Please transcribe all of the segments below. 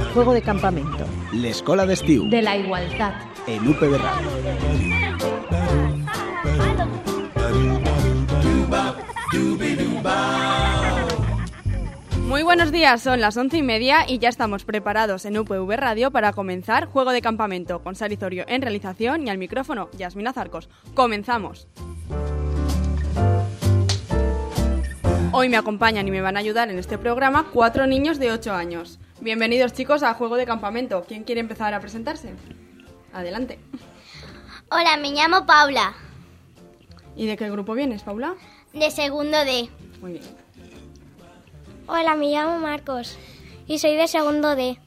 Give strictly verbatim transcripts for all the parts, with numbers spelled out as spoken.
Juego de Campamento. L'Escola d'Estiu. De la Igualdad. En U P B Radio. Muy buenos días, son las once y media y ya estamos preparados en U P V Radio para comenzar Juego de Campamento con Sara Izorio en realización y al micrófono Yasmina Zarcos. ¡Comenzamos! Hoy me acompañan y me van a ayudar en este programa cuatro niños de ocho años. Bienvenidos, chicos, a Juego de Campamento. ¿Quién quiere empezar a presentarse? Adelante. Hola, me llamo Paula. ¿Y de qué grupo vienes, Paula? De segundo D. Muy bien. Hola, me llamo Marcos y soy de segundo D.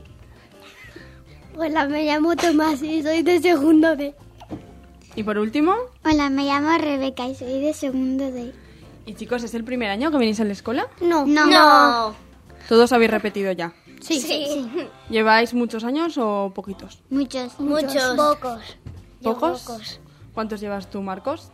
Hola, me llamo Tomás y soy de segundo D. ¿Y por último? Hola, me llamo Rebeca y soy de segundo D. ¿Y chicos, es el primer año que venís a la escuela? No. No. No. ¿Todos habéis repetido ya? Sí. Sí. ¿Lleváis muchos años o poquitos? Muchos. Muchos. Pocos. ¿Pocos? Yo pocos. ¿Cuántos llevas tú, Marcos?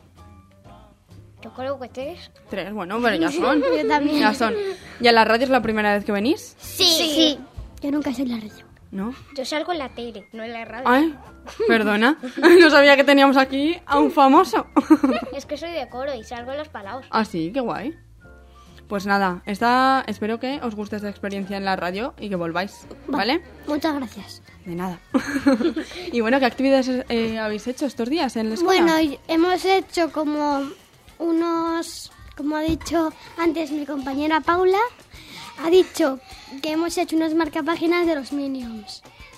Yo creo que tres. Tres, bueno, pero ya son. Yo también. Ya son. ¿Y a la radio es la primera vez que venís? Sí. Sí. Yo nunca soy la radio. ¿No? Yo salgo en la tele, no en la radio. Ay, perdona. No sabía que teníamos aquí a un famoso. Es que soy de coro y salgo en los palaos. Ah, sí, qué guay. Pues nada, esta, espero que os guste esta experiencia en la radio y que volváis, ¿vale? Muchas gracias. De nada. Y bueno, ¿qué actividades eh, habéis hecho estos días en la escuela? Bueno, y hemos hecho como unos, como ha dicho antes mi compañera Paula, ha dicho que hemos hecho unas marcapáginas de los Minions.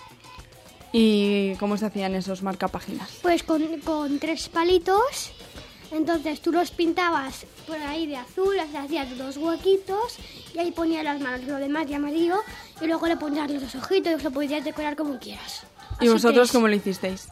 ¿Y cómo se hacían esos marcapáginas? Pues con, con tres palitos, entonces tú los pintabas por ahí de azul, les hacías dos huequitos y ahí ponías las manos, lo demás de amarillo, y luego le ponías los ojitos y los lo podías decorar como quieras. ¿Y Así vosotros que cómo lo hicisteis?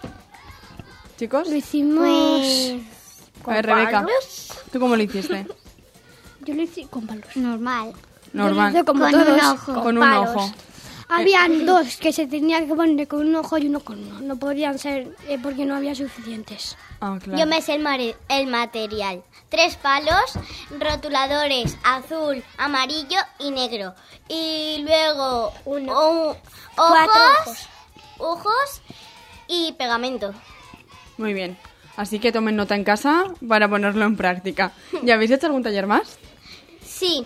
¿Chicos? lo hicimos... Pues A ver, Rebeca, ¿tú cómo lo hiciste? Yo lo hice con palos. normal. Normal. Yo lo hice como Con todos. un ojo. Con un palos. ojo. Habían dos que se tenían que poner con un ojo y uno con uno. No podían ser eh, porque no había suficientes. Ah, claro. Yo me sé el, mare- el material. Tres palos, rotuladores azul, amarillo y negro. Y luego Uno. un- Cuatro ojos, ojos y pegamento. Muy bien. Así que tomen nota en casa para ponerlo en práctica. ¿Ya habéis hecho algún taller más? Sí,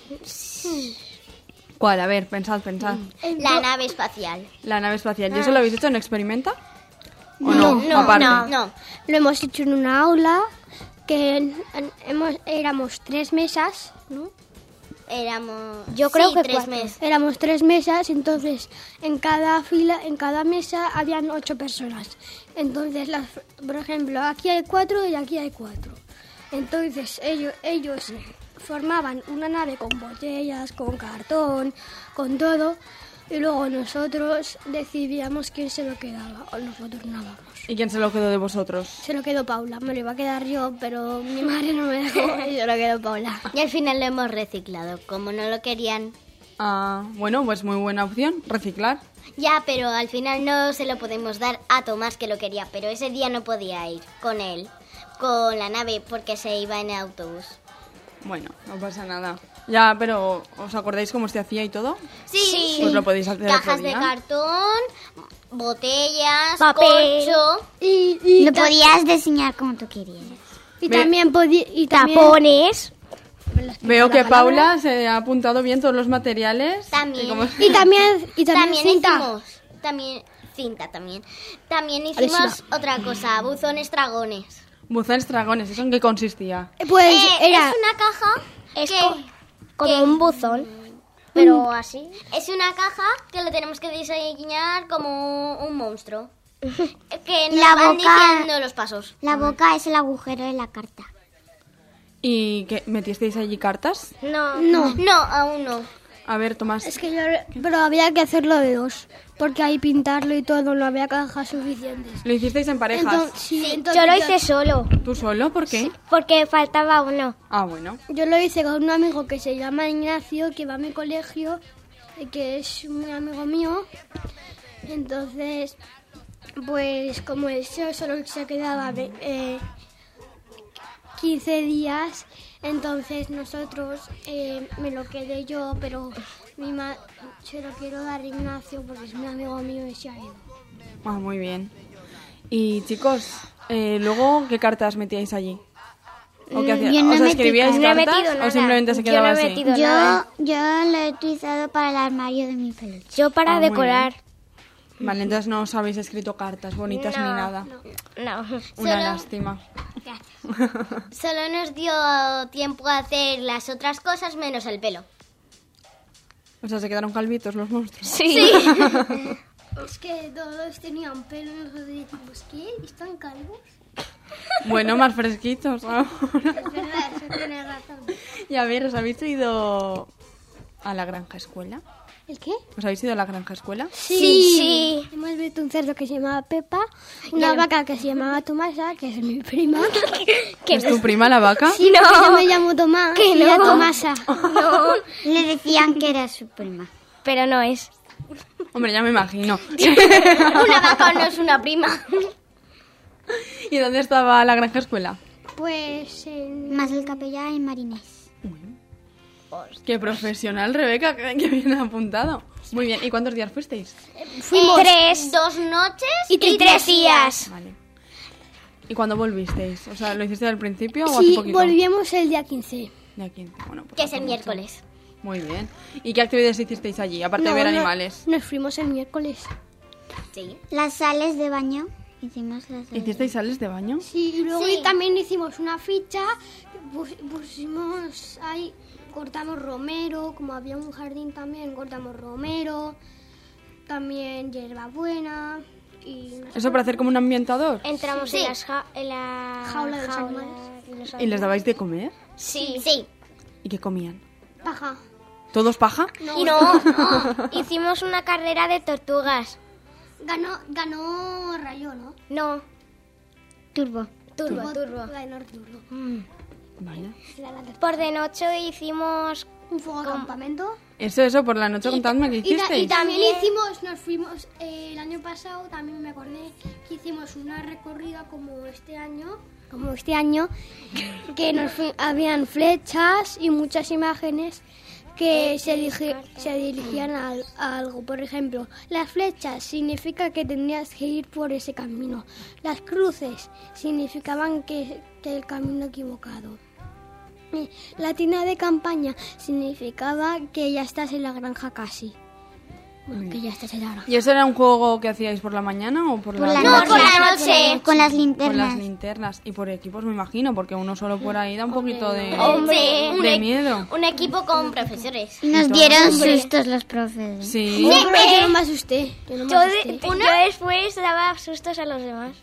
¿Cuál? A ver, pensad, pensad. la nave espacial. La nave espacial. ¿Y eso lo habéis hecho en Experimenta? ¿O No, no? No, Aparte. no, no. Lo hemos hecho en una aula que en- en- hemos, éramos tres mesas, ¿no? Éramos... Yo creo sí, que tres cuatro. meses. Éramos tres mesas, entonces en cada fila, en cada mesa habían ocho personas. Entonces, las, por ejemplo, aquí hay cuatro y aquí hay cuatro. Entonces ellos, ellos formaban una nave con botellas, con cartón, con todo, y luego nosotros decidíamos quién se lo quedaba, o nosotros no vamos. ¿Y quién se lo quedó de vosotros? Se lo quedó Paula, me lo iba a quedar yo, pero mi madre no me dejó y se lo quedó Paula. Y al final lo hemos reciclado, como no lo querían. Ah, bueno, pues muy buena opción, reciclar. Ya, pero al final no se lo podemos dar a Tomás, que lo quería, pero ese día no podía ir con él, con la nave, porque se iba en el autobús. Bueno, no pasa nada. Ya, pero ¿os acordáis cómo se hacía y todo? Sí, Pues lo podéis hacer cajas otro de día. cartón, botellas, Papel. corcho. Y, y, Lo ta- podías diseñar como tú querías. y Ve- también podía... Y también, Tapones. Veo que la palabra. Paula se ha apuntado bien todos los materiales. También. Y como- Y también, y también, También cinta. hicimos, también cinta también. También hicimos Adhesiva. otra cosa, buzones dragones. Buzones dragones, ¿eso en qué consistía? Pues Eh, era... Es una caja Es que co- como que- un buzón, pero así. es una caja que lo tenemos que diseñar como un monstruo. Que nos La van boca- diciendo los pasos. La boca es el agujero de la carta. ¿Y qué, metisteis allí cartas? No. No, No, aún no. A ver, Tomás. es que yo... Pero había que hacerlo de dos, porque ahí pintarlo y todo no había cajas suficientes. Lo hicisteis en parejas. Entonces, sí, entonces Yo lo hice solo, ¿Tú solo? ¿Por qué? porque faltaba uno. Ah, bueno. Yo lo hice con un amigo que se llama Ignacio, que va a mi colegio, y que es un amigo mío. Entonces, pues como él so- solo se quedaba ve- eh, quince días, Entonces nosotros, eh, me lo quedé yo, pero mi ma se lo quiero dar a Ignacio porque es un amigo mío y se ha ido. Ah, muy bien. Y chicos, eh, luego, ¿qué cartas metíais allí? ¿O qué hacíais? Yo no ¿Os metí escribíais cartas. No he cartas metido nada. o simplemente se Yo quedaba no he así? metido nada. Yo, yo lo he utilizado para el armario de mi peluche. Yo para Ah, muy decorar. Vale, entonces no os habéis escrito cartas bonitas No, ni nada. No. Una Solo- lástima. Solo nos dio tiempo a hacer las otras cosas menos el pelo. O sea, se quedaron calvitos los monstruos. Sí. Es que todos tenían pelo y nosotros decimos, ¿qué? ¿Están calvos? Bueno, más fresquitos ahora. Es verdad, eso tiene razón. Y a ver, ¿os habéis ido a la granja escuela? ¿El qué? ¿Os habéis ido a la granja escuela? Sí. Sí. Hemos visto un cerdo que se llamaba Pepa, una vaca que se llamaba Tomasa, que es mi prima. ¿Es tu prima la vaca? Sí, no. Yo me llamo Tomás Que y no. ella Tomasa. No. Le decían que era su prima. Pero no es. Hombre, ya me imagino. Una vaca no es una prima. ¿Y dónde estaba la granja escuela? Pues en... Más el capellán y Marinés. Qué profesional, Rebeca, que que bien apuntado. Muy bien, ¿y cuántos días fuisteis? Fuimos tres. Dos noches Y, tres días. Vale. ¿Y cuándo volvisteis? O sea, ¿lo hiciste al principio o hace Sí, poquito? volvíamos el día quince. De aquí. Bueno, pues que es hace el mucho. miércoles. Muy bien. ¿Y qué actividades hicisteis allí, aparte No, de ver no, animales? Nos fuimos el miércoles. Sí. Las sales de baño. Hicimos las sales. ¿Hicisteis sales de baño? Sí, y luego Sí. y también hicimos una ficha, pus- pusimos ahí, cortamos romero, como había un jardín también, cortamos romero, también hierbabuena y unas ¿Eso para hacer como un ambientador? Entramos Sí. en, las ja- en la Jaula de los jaula animales. de los ¿Y les dabais de comer? Sí. Sí. ¿Y qué comían? paja. ¿Todos paja? Y no, hicimos una carrera de tortugas. Ganó, ganó Rayo, ¿no? No, Turbo. turbo, turbo. Ganó Turbo. Vale. Por de noche hicimos... Un fuego de campamento. Eso, eso, por la noche contadme qué Y, ta- y hicisteis. también hicimos, nos fuimos, eh, el año pasado también me acordé que hicimos una recorrida como este año, como este año, que nos fui- habían flechas y muchas imágenes que se, dirigi- se dirigían al- a algo. Por ejemplo, las flechas significa que tendrías que ir por ese camino. Las cruces significaban que, que el camino equivocado. Y la tienda de campaña significaba que ya estás en la granja casi. Bueno, que ya estás en la granja. ¿Y eso era un juego que hacíais por la mañana o por, Por la la No, noche. por la noche. Con las Con linternas. las linternas? Y por equipos, me imagino, porque uno solo por ahí da un poquito de, Hombre, un, de e- miedo. un equipo con profesores. Y nos dieron sustos los profes. Sí. No, pero yo no me asusté. Yo no me Yo, asusté. de- yo después daba sustos a los demás.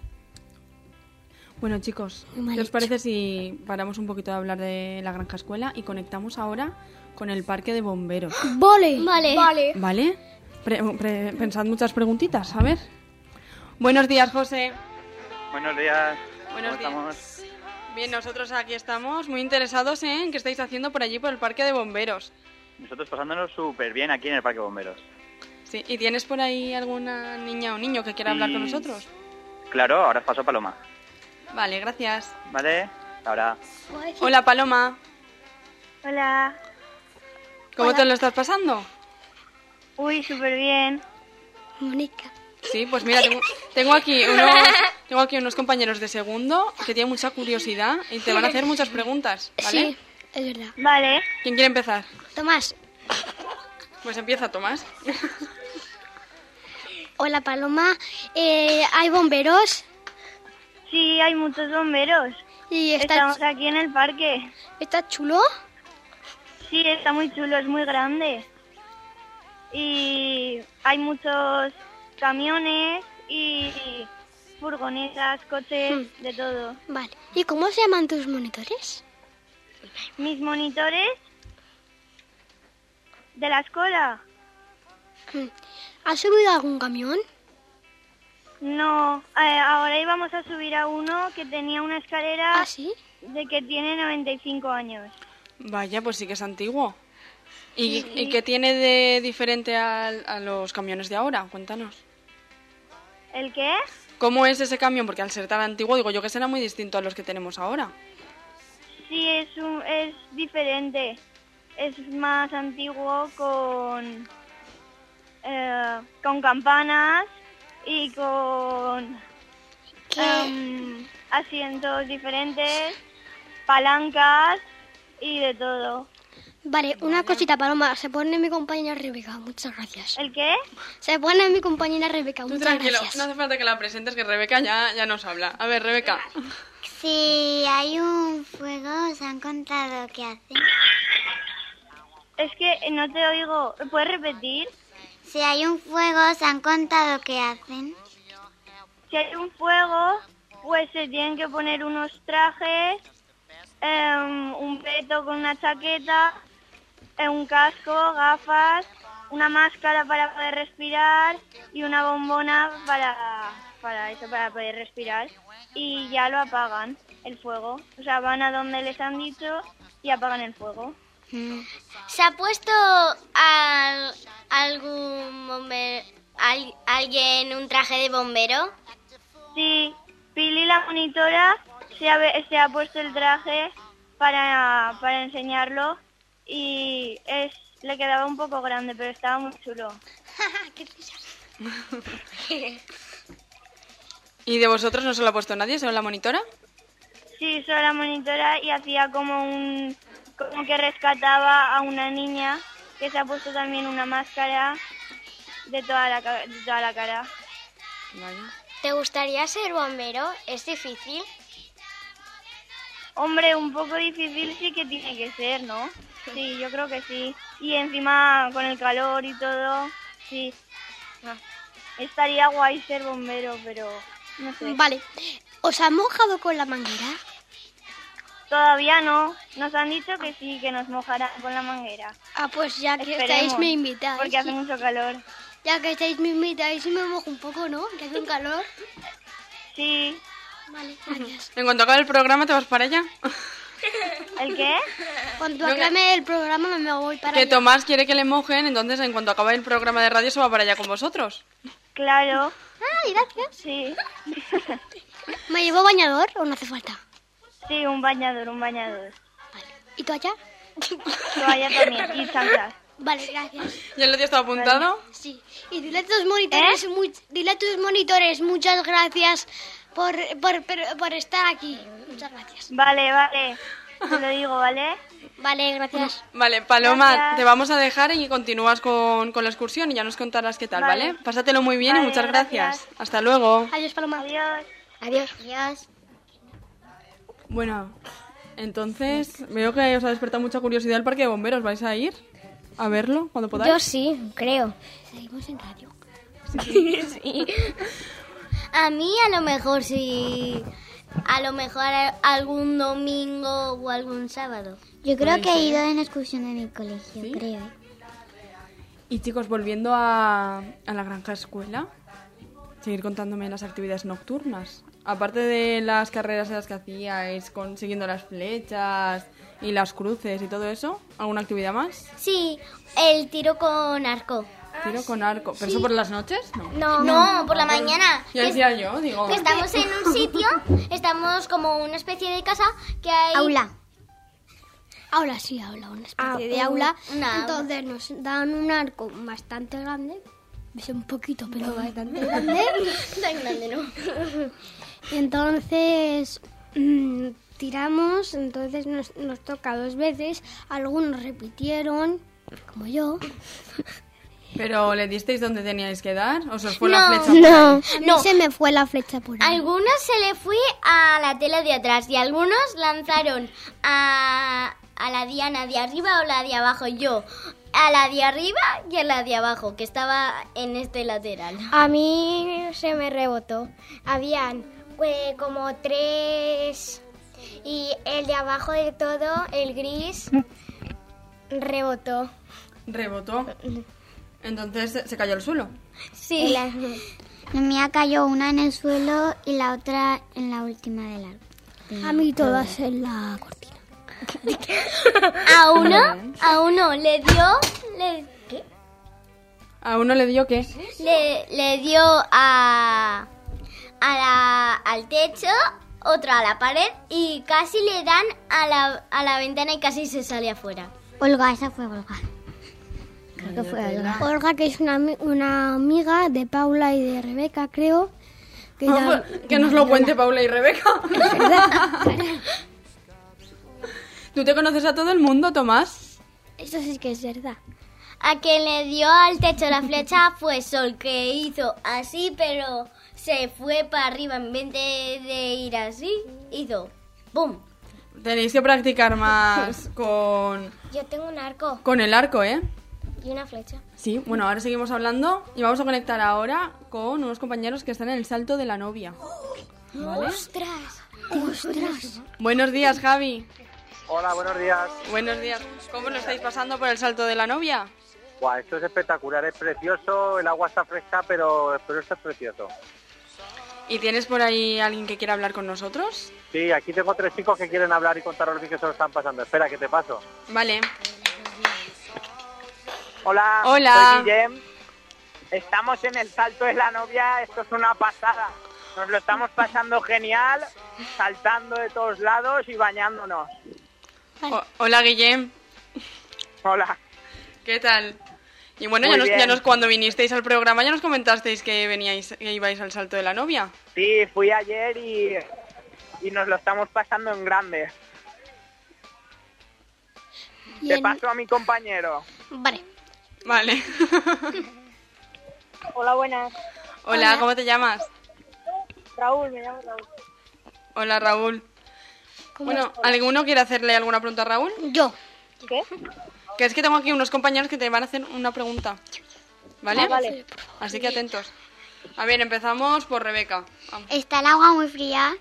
Bueno, chicos, ¿qué os parece si paramos un poquito de hablar de la granja escuela y conectamos ahora con el parque de bomberos? ¡Vole! Vale. Vale. ¿Vale? Pre- pre- pensad muchas preguntitas, a ver. Buenos días, José. Buenos días. Buenos ¿Cómo días. estamos? Bien, nosotros aquí estamos muy interesados en qué estáis haciendo por allí, por el parque de bomberos. Nosotros pasándonos súper bien aquí en el Parque Bomberos. Sí, ¿y tienes por ahí alguna niña o niño que quiera hablar con Sí. nosotros? Claro, ahora os paso Paloma. Vale, gracias. ¿Vale? Ahora. Hola, Paloma. Hola. ¿Cómo te lo estás pasando? Uy, súper bien. Mónica. Sí, pues mira, tengo, tengo aquí unos, tengo aquí unos compañeros de segundo que tienen mucha curiosidad y te van a hacer muchas preguntas, ¿vale? Sí, es verdad. Vale. ¿Quién quiere empezar? Tomás. Pues empieza, Tomás. Hola, Paloma. Eh, ¿Hay bomberos? Sí, hay muchos bomberos. ¿Y está, Estamos aquí en el parque. está chulo? Sí, está muy chulo, es muy grande. Y hay muchos camiones y furgonetas, coches, de todo. Vale. ¿Y cómo se llaman tus monitores? Mis monitores de la escuela. ¿Has subido a algún camión? No, eh, ahora íbamos a subir a uno que tenía una escalera ¿Ah, sí? de que tiene noventa y cinco años. Vaya, pues sí que es antiguo. ¿Y, ¿y qué tiene de diferente al- a los camiones de ahora? Cuéntanos. ¿El qué? ¿Cómo es ese camión? Porque al ser tan antiguo, digo yo que será muy distinto a los que tenemos ahora. sí es, un, es diferente. Es más antiguo con, eh, con campanas y con um, asientos diferentes, palancas y de todo. Vale, una cosita, Paloma. Se pone mi compañera Rebeca. Muchas gracias. ¿El qué? Se pone mi compañera Rebeca. Tú Muchas tranquilo, gracias. no hace falta que la presentes, que Rebeca ya, ya nos habla. A ver, Rebeca. Si hay un fuego, ¿os han contado qué hacen? Es que no te oigo. ¿Puedes repetir? Si hay un fuego, ¿os han contado qué hacen? Si hay un fuego, pues se tienen que poner unos trajes, eh, un peto con una chaqueta, eh, un casco, gafas, una máscara para poder respirar y una bombona para, para eso, para poder respirar. Y ya lo apagan, el fuego. O sea, van a donde les han dicho y apagan el fuego. ¿Se ha puesto al, algún bomber, al, alguien un traje de bombero? Sí, Pili, la monitora, se ha, se ha puesto el traje para, para enseñarlo y es le quedaba un poco grande, pero estaba muy chulo. ¡Qué risas! ¿Y de vosotros no se lo ha puesto nadie, solo la monitora? Sí, solo la monitora y hacía como un como que rescataba a una niña que se ha puesto también una máscara de toda la, ca- de toda la cara. Vaya. ¿Te gustaría ser bombero? ¿Es difícil? Hombre, un poco difícil sí que tiene que ser, ¿no? Sí, yo creo que sí. Y encima con el calor y todo, sí. Estaría guay ser bombero, pero no sé. Vale. ¿Os han mojado con la manguera? Todavía no. Nos han dicho que sí, que nos mojarán con la manguera. Ah, pues ya que Esperemos, estáis me invitáis. porque hace mucho calor. Ya que estáis me invitáis y me mojo un poco, ¿no? Que hace un calor. Sí. Vale, gracias. En cuanto acabe el programa, ¿te vas para allá? ¿El qué? Cuando No, que- acabe el programa me voy para Que allá. Tomás quiere que le mojen, entonces en cuanto acabe el programa de radio se va para allá con vosotros. Claro. Ay, gracias. Sí. ¿Me llevo bañador o no hace falta? Sí, un bañador, un bañador. ¿Y toalla? Toalla también y chanclas. Vale, gracias. ¿Ya lo tienes todo apuntado? Sí. Y dile a tus monitores, muy- dile a tus monitores muchas gracias por, por, por, por estar aquí. Muchas gracias. Vale, vale. Te lo digo, ¿vale? Vale, gracias. Vale, Paloma, Gracias. te vamos a dejar y continúas con, con la excursión y ya nos contarás qué tal, ¿vale? Vale. Pásatelo muy bien Vale, y muchas gracias. gracias. Hasta luego. Adiós, Paloma. Adiós. Adiós. Adiós. Bueno, entonces veo que os ha despertado mucha curiosidad el parque de bomberos. ¿Vais a ir a verlo cuando podáis? Yo sí, creo. Seguimos en radio. Sí. A mí a lo mejor sí, a lo mejor algún domingo o algún sábado. Yo creo Puede que he ser. ido en excursión de mi colegio, ¿Sí? creo. ¿eh? Y chicos, volviendo a, a la granja escuela, seguir contándome las actividades nocturnas. Aparte de las carreras en las que hacíais, consiguiendo las flechas y las cruces y todo eso, ¿alguna actividad más? Sí, el tiro con arco. Tiro con arco. ¿Pero eso por las noches? No. No, no, por la mañana. Ya Que decía yo, digo... que estamos en un sitio, estamos como una especie de casa que hay... Aula. Aula, sí, aula, una especie Ah, de un- aula. una aula. Entonces nos dan un arco bastante grande. Es un poquito, pero bastante grande. Tan grande, ¿no? Y entonces mm, tiramos, entonces nos, nos toca dos veces. Algunos repitieron, como yo. ¿Pero le disteis dónde teníais que dar? ¿O se os fue la No, flecha por ahí? A mí No. se me fue la flecha por ahí. Algunos se le fue a la tela de atrás y algunos lanzaron a, a la diana de arriba o la de abajo. Yo a la de arriba y a la de abajo, que estaba en este lateral. A mí se me rebotó. Habían eh, como tres y el de abajo de todo, el gris, rebotó. Rebotó. Entonces se- se cayó al suelo. Sí. La mía cayó una en el suelo y la otra en la última del árbol. A mí todas en la cortina. A uno, a uno le dio, le, ¿qué? ¿A uno le dio qué? Le, le dio a, a la- al techo otro a la pared y casi le dan a la, a la ventana y casi se sale afuera. Olga, esa fue Olga. Creo que fue Olga. Olga, que es una, ami- una amiga de Paula y de Rebeca, creo. Que, Ah, ya- pues, que nos lo cuente Paula y Rebeca. ¿Tú te conoces a todo el mundo, Tomás? Eso sí que es verdad. A quien le dio al techo la flecha fue Sol, que hizo así, pero se fue para arriba. En vez de, de ir así, hizo ¡pum! Tenéis que practicar más con, Yo tengo un arco con el arco, ¿eh? y una flecha. Sí, bueno, ahora seguimos hablando y vamos a conectar ahora con unos compañeros que están en el salto de la novia. ¿Vale? ¡Ostras! ¡Ostras! Buenos días, Javi. Hola, buenos días. Buenos días. ¿Cómo lo estáis pasando por el salto de la novia? Buah, esto es espectacular, es precioso, el agua está fresca, pero, pero esto es precioso. ¿Y tienes por ahí alguien que quiera hablar con nosotros? Sí, aquí tengo tres chicos que quieren hablar y contaros lo bien que se lo están pasando. Espera, que te paso. Vale. Hola, Hola. soy Guillem. Estamos en el salto de la novia, esto es una pasada. Nos lo estamos pasando genial, saltando de todos lados y bañándonos. O- hola, Guillem. Hola. ¿Qué tal? Y bueno, Muy ya nos, ya bien. nos- cuando vinisteis al programa ya nos comentasteis que veníais, que ibais al salto de la novia. Sí, fui ayer y, y nos lo estamos pasando en grande. Y Te en- paso a mi compañero. Vale. Vale. Hola, buenas. Hola, ¿cómo te llamas? Raúl, me llamo Raúl. Hola, Raúl. Bueno, ¿alguno quiere hacerle alguna pregunta a Raúl? Yo. ¿Qué? Que es que tengo aquí unos compañeros que te van a hacer una pregunta. ¿Vale? Ah, vale. Así que atentos. A ver, empezamos por Rebeca. Vamos. ¿Está el agua muy fría?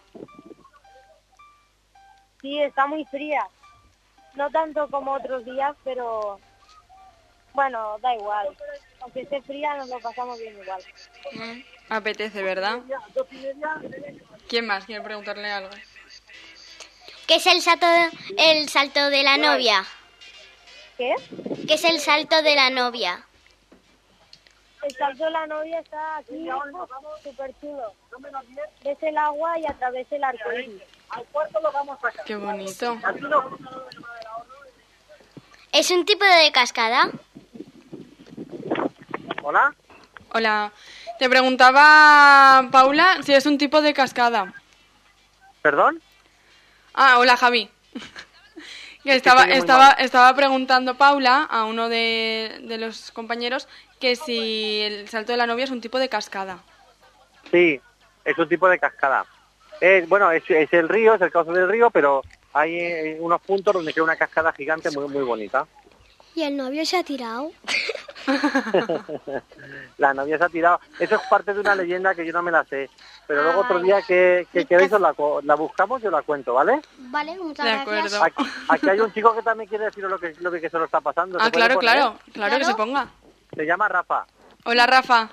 Sí, está muy fría. No tanto como otros días, pero bueno, da igual. Aunque esté fría, nos lo pasamos bien igual. Apetece, ¿verdad? ¿Quién más quiere preguntarle algo? ¿Qué es el salto, el salto de la novia? ¿Qué? ¿Qué es el salto de la novia? El salto de la novia está aquí, súper chulo. Ves el agua y a través del arco iris. Qué bonito. ¿Es un tipo de cascada? ¿Hola? Hola. Te preguntaba, Paula, si es un tipo de cascada. ¿Perdón? Ah, hola, Javi. Que que estaba, estoy muy estaba, mal. estaba preguntando Paula a uno de, de los compañeros que si el salto de la novia es un tipo de cascada. Sí, es un tipo de cascada. Eh, bueno, es, es el río, es el cauce del río, pero hay eh, unos puntos donde queda una cascada gigante muy muy bonita. ¿Y el novio se ha tirado? La novia se ha tirado. Eso es parte de una leyenda que yo no me la sé. Pero luego Ah, otro día que, que queréis os la, co- la buscamos y os la cuento, ¿vale? Vale, muchas De gracias. acuerdo. Aquí, aquí hay un chico que también quiere deciros lo que, lo que se lo está pasando. ¿Se Ah, puede claro, poner? claro, claro que se ponga. Se llama Rafa. Hola, Rafa.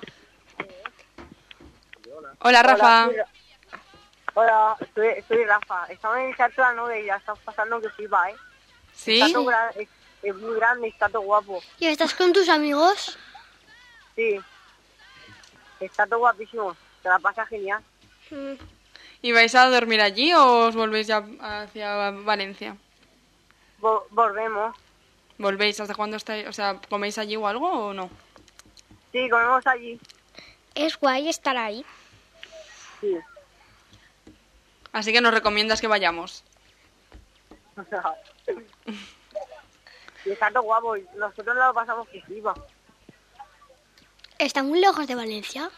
Hola, Rafa. Hola, soy, soy Rafa. Estamos en el salto de la novia y ya estamos pasando que flipa, ¿eh? ¿Sí? Está todo gra- es, es muy grande y está todo guapo. ¿Y estás con tus amigos? Sí. Está todo guapísimo. Te la pasa genial. ¿Y vais a dormir allí o os volvéis ya hacia Valencia? Vo- volvemos. ¿Volvéis? ¿Hasta cuándo estáis? O sea, ¿coméis allí o algo o no? Sí, comemos allí. Es guay estar ahí. Sí. Así que nos recomiendas que vayamos. Y está todo guapo. Y nosotros lo pasamos que flipa. ¿Está muy lejos de Valencia?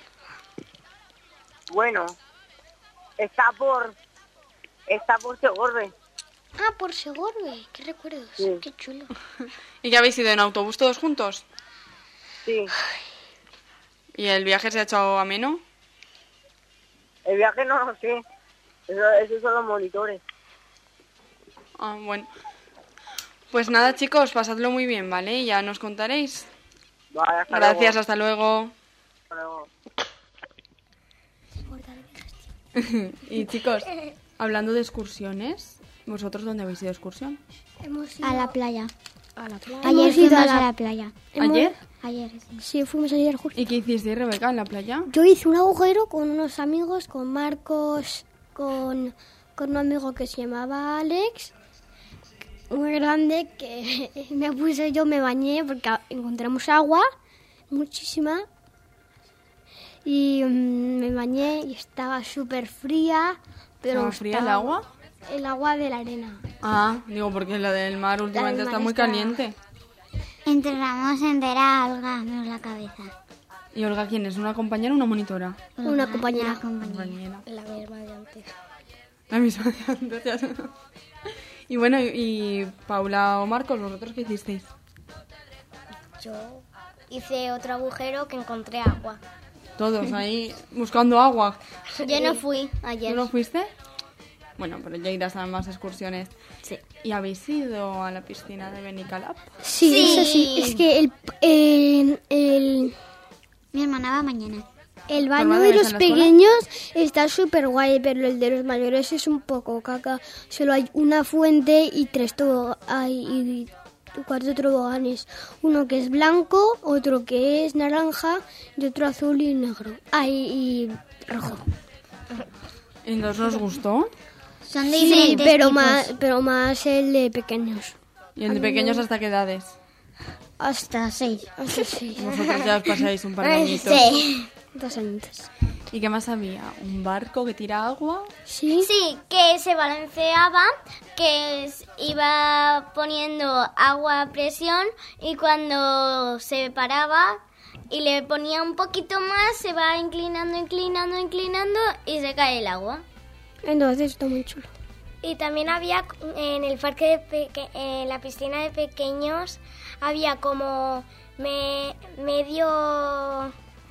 Bueno. Está por... Está por Segorbe. Ah, por Segorbe. Qué recuerdos. Sí. Qué chulo. ¿Y que habéis ido en autobús todos juntos? Sí. ¿Y el viaje se ha hecho ameno? El viaje no lo sé. Eso, esos son los monitores. Ah, bueno. Pues nada, chicos, pasadlo muy bien, ¿vale? Ya nos contaréis. Vale, hasta Gracias, luego. hasta luego. Hasta luego. Y chicos, hablando de excursiones, ¿vosotros dónde habéis ido de excursión? Hemos ido A la playa. a la playa. Ayer Hemos ido fuimos a la... a la playa. hemos- ¿Ayer? Ayer, sí. Sí, fuimos ayer justo. ¿Y qué hicisteis, Rebeca, en la playa? Yo hice un agujero con unos amigos, con Marcos, con, con un amigo que se llamaba Alex, muy grande, que me puse yo, me bañé porque encontramos agua, muchísima, y um, me bañé y estaba súper fría. Pero ¿Estaba fría estaba- el agua? El agua de la arena. Ah, digo, porque la del mar últimamente mar está muy está- caliente. Enterramos entera a Olga, menos la cabeza. ¿Y Olga quién es? ¿Una compañera o una monitora? Una Olga, compañera. una compañera. Compañera. La misma de antes. La misma de antes, ya sé. Y bueno, y, y Paula o Marcos, ¿vosotros qué hicisteis? Yo hice otro agujero que encontré agua. Todos ahí buscando agua. Yo no fui ayer. ¿Tú no fuiste? Bueno, pero ya irás a más excursiones. Sí. ¿Y habéis ido a la piscina de Benicalap? Sí, Sí. eso sí. Es que el, el, el, Mi hermana va mañana. el baño hermana de ves los en la escuela? pequeños está súper guay, pero el de los mayores es un poco caca. Solo hay una fuente y tres toboganes. Hay cuatro toboganes. Uno que es blanco, otro que es naranja y otro azul y negro. Ay, y rojo. ¿Entonces os gustó? Son de Sí, diferentes pero tipos. más, pero más el de pequeños. ¿Y el de pequeños hasta qué edades? Hasta seis. Hasta seis. Vosotros ya os pasáis un par de añitos. Sí. Dos añitos. ¿Y qué más había? ¿Un barco que tira agua? Sí. Sí, que se balanceaba, que s- iba poniendo agua a presión y cuando se paraba y le ponía un poquito más, se va inclinando, inclinando, inclinando y se cae el agua. Entonces está muy chulo. Y también había en el parque de peque- en la piscina de pequeños había como me- medio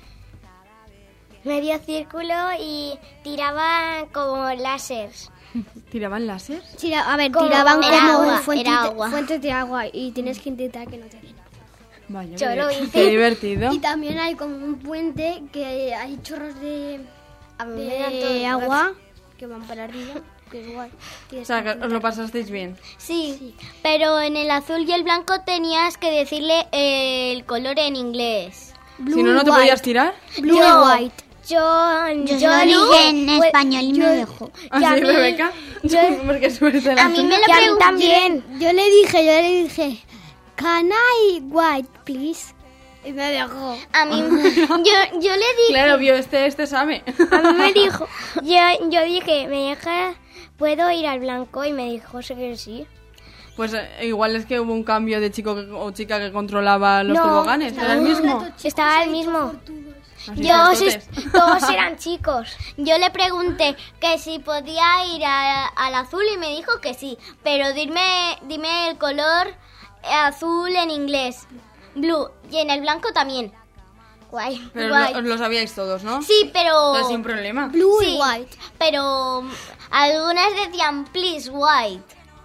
medio círculo y tiraban como láseres. ¿Tiraban láser? Tira- a ver, Como- tiraban Era como agua, fuentes, era de- agua. fuentes de agua y tienes que intentar que no te den. Vaya, Yo qué- lo qué hice. divertido. Y también hay como un puente que hay chorros de, A mí me dan todo de el agua que van para arriba, que es guay. O Tienes sea, que que os lo pasasteis bien. Sí, pero en el azul y el blanco tenías que decirle eh, el color en inglés. Blue Si no, no te white. podías tirar. Blue Yo- and white. Yo, Yo, yo se lo digo- dije en pues, español y me dejó. ¿Así, a mí- Rebeca? Porque suerte la A mí me y lo a mí pregunté. también. Yo le dije, yo le dije, can I white, please? Y me dejó. A mí, yo, yo le dije, Claro, vio, este, este sabe. A mí me dijo, yo, yo dije, me deja, ¿puedo ir al blanco? Y me dijo, sé que sí. Pues eh, igual es que hubo un cambio de chico que- o chica que controlaba los No, toboganes. ¿Era el mismo? Estaba el mismo. Así Yo, fuertotes. sí, todos eran chicos. yo le pregunté que si podía ir a- al azul y me dijo que sí, pero dime, dime el color azul en inglés, blue, y en el blanco también. Guay. Pero Guay. lo, lo sabíais todos, ¿no? Sí, pero Entonces, sin problema. Blue sí, and white. pero mm, algunas decían please white.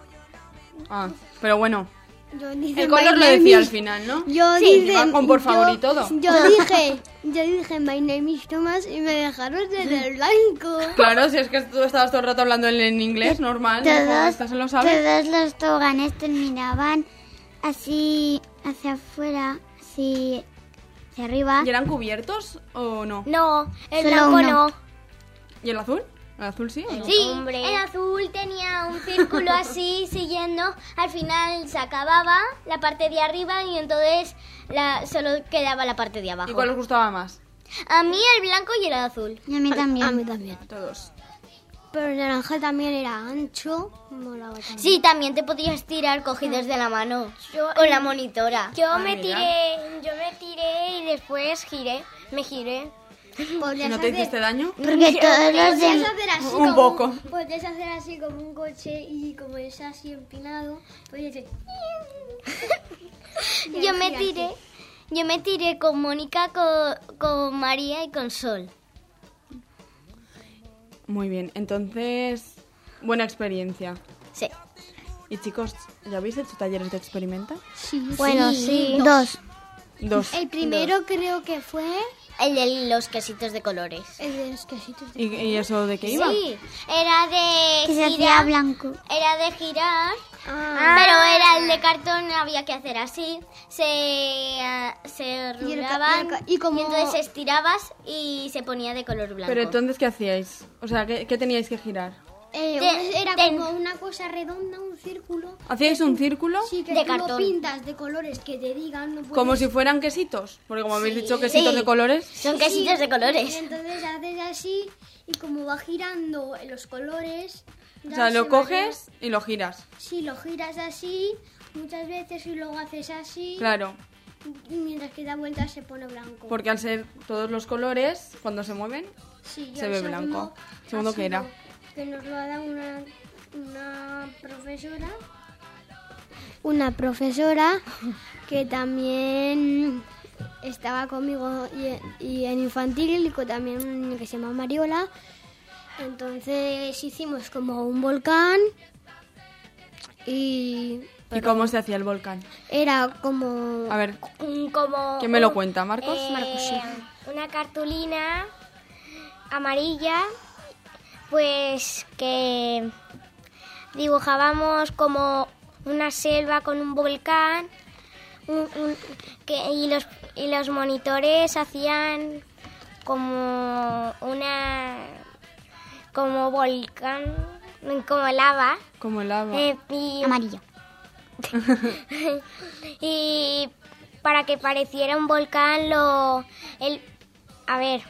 Ah, pero bueno, Yo dije, el color my lo name decía al is- final, ¿no? Yo Sí, dije, iba con por favor yo- y todo. Yo dije, yo dije, my name is Thomas y me dejaron en el blanco. Claro, si es que tú estabas todo el rato hablando en, en inglés, normal. ¿no? Todos, Esto se lo sabes. todos los toboganes terminaban así hacia afuera, así hacia arriba. ¿Y eran cubiertos o no? No, el Solo blanco uno. no. ¿Y el azul? ¿El azul sí o no? Sí, Hombre. el azul tenía un círculo así siguiendo, al final se acababa la parte de arriba y entonces la, solo quedaba la parte de ¿Y abajo. cuál os gustaba más? A mí el blanco y el azul. Y a mí también. A mí también. A todos. Pero el naranja también era ancho. Molaba también. Sí, también te podías tirar cogidos de la mano Yo- con la monitora. Yo Ah, me mira. tiré, yo me tiré y después giré, me giré. ¿Y Podrías no te hacer- hiciste daño? Porque todos los Podrías de... hacer así Un como poco. Podrías hacer así como un coche y como es así empinado, podrías hacer... Yo me así. tiré, yo me tiré con Mónica, con, con María y con Sol. Muy bien, entonces, buena experiencia. Sí. Y chicos, ¿ya habéis hecho talleres de experimenta? Sí, Bueno, sí. Dos. Dos. El primero creo que fue El de los quesitos de colores. el de los quesitos. de- ¿Y, y eso de qué iba? Sí, era de Que se hacía girar, blanco. era de girar Ah. Pero era el de cartón, había que hacer así. Se, uh, se Y el ca- rulaban y el ca- y como- entonces estirabas y se ponía de color blanco. Pero entonces, ¿qué hacíais? O sea, ¿qué, qué teníais que girar? Eh, Te- era ten- como una cosa redonda, un círculo. ¿Hacíais un círculo? Sí, que De tú lo cartón. pintas de colores que te digan. No puedes... Como si fueran quesitos. Porque como habéis Sí. dicho quesitos Sí. de colores. Son Sí, quesitos de Y colores. entonces haces así y como va girando los colores... O ya sea, se lo va coges y lo giras. a- Sí, lo giras así muchas veces y luego haces así. Claro. Y mientras que da vuelta se pone blanco. Porque al ser todos los colores, cuando se mueven, Sí, y se el ve segundo blanco. ha ¿Segundo qué era? sido Que nos lo ha dado una, una profesora. Una profesora que también estaba conmigo y, y en infantil, y con también un niño que se llama Mariola. Entonces hicimos como un volcán y ¿Y cómo se hacía el volcán? era como... A ver, Mm, Como ¿quién me lo cuenta? ¿Marcos? eh, Marcos, sí. una cartulina amarilla, pues que dibujábamos como una selva con un volcán, un- un- que, y los y los monitores hacían como una como volcán, como lava, Como el agua. eh, y, Amarillo. y para que pareciera un volcán lo el a ver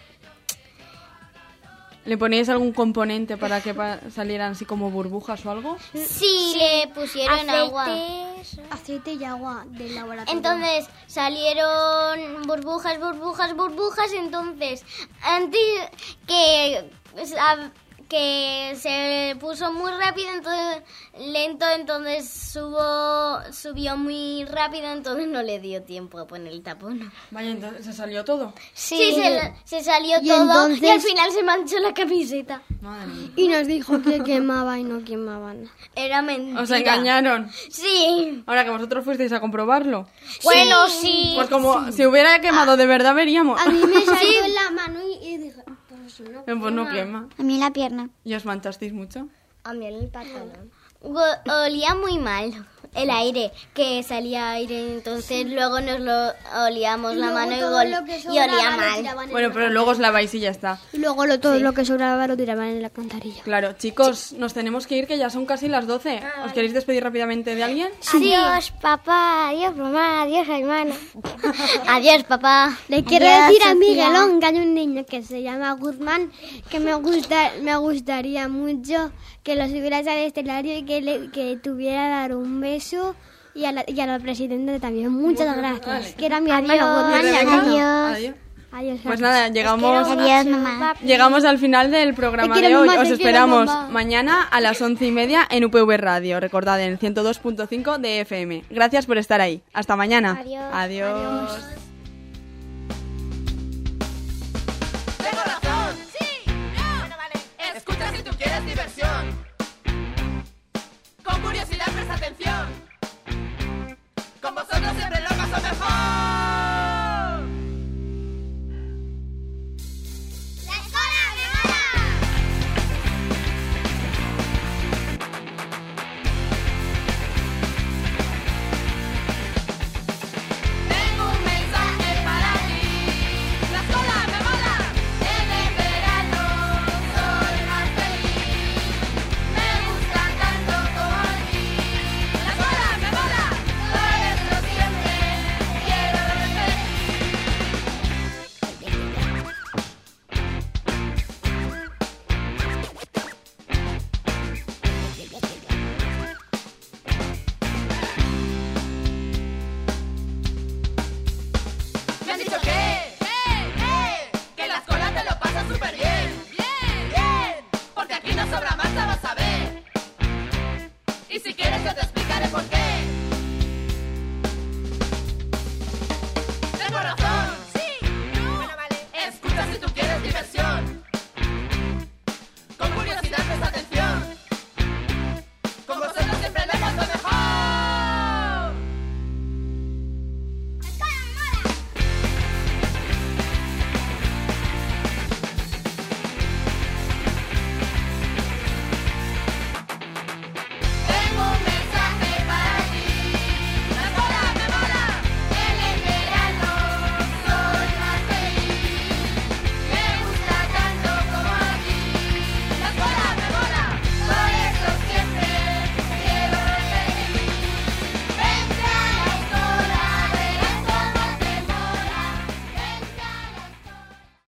¿Le poníais algún componente para que pa- salieran así como burbujas o algo? Sí, le pusieron agua. aceites. Aceite y agua del laboratorio. Entonces salieron burbujas, burbujas, burbujas. Entonces, antes que, a- que se puso muy rápido, entonces lento, entonces subo, subió muy rápido, entonces no le dio tiempo a poner el tapón. Vaya, entonces se salió todo. Sí, se, se salió Y todo entonces- y al final se manchó la camiseta. Madre mía. Y nos dijo que quemaba y no quemaban. Era mentira. Os engañaron. Sí. Ahora que vosotros fuisteis a comprobarlo. Bueno, sí. Pues como si hubiera quemado de verdad veríamos. A mí me salió en la mano y, y dije, pues no. Eh, Pues no quema. A mí en la pierna. ¿Y os manchasteis mucho? A mí en el pantalón. Go- Olía muy mal el aire, que salía aire, entonces luego nos lo olíamos la luego mano y, todo gol- lo que y sobraba olía lo mal. tiraban en Bueno, la pero luego os laváis y ya está. Y luego lo, todo lo que sobraba lo tiraban en la alcantarilla. Claro, chicos, nos tenemos que ir, que ya son casi las doce. ¿Os queréis despedir rápidamente de alguien? Adiós, papá. Adiós, mamá. Adiós, hermana. Adiós, papá. Le quiero Adiós, decir a Sofía. Miguelón que hay un niño que se llama Guzmán, que me gusta, me gustaría mucho que lo subieras al estelario y que le que tuviera dar un beso. Y a la, y a la presidenta también. Muchas gracias. vale. Que era mi hermano Adiós. Guzmán. Rebeca, Adiós. Adiós. Adiós. Pues nada, llegamos, Adiós, mamá. llegamos al final del programa Te de quiero, hoy. mamá, Os te quiero, esperamos mamá. mañana a las once y media en U P V Radio. Recordad, en ciento dos punto cinco de F M. Gracias por estar ahí. Hasta mañana. Adiós. Adiós. Tengo razón. Sí. No. Bueno, vale. Escucha si tú quieres diversión. Con curiosidad presta atención. Con vosotros siempre lo paso mejor. ¡La escuela me mola! Tengo un mensaje para ti. La escuela me mola. En el verano soy más feliz. Me gusta tanto como a ti. La escuela me mola. Por eso siempre quiero repetir. Me han dicho que, que, que la escuela te lo pasa súper bien. Bien, bien, porque aquí no sobra más, vas a ver. Y si quieres yo te